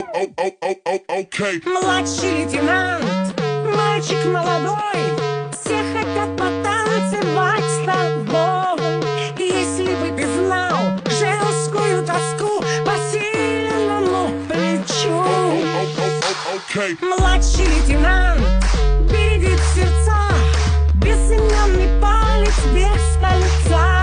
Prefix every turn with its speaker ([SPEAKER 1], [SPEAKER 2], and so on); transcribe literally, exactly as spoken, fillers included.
[SPEAKER 1] Младший лейтенант, мальчик молодой, все хотят потанцевать с тобой. Если бы ты знал женскую тоску по сильному плечу. Младший лейтенант бередит сердца, безымянный палец без кольца.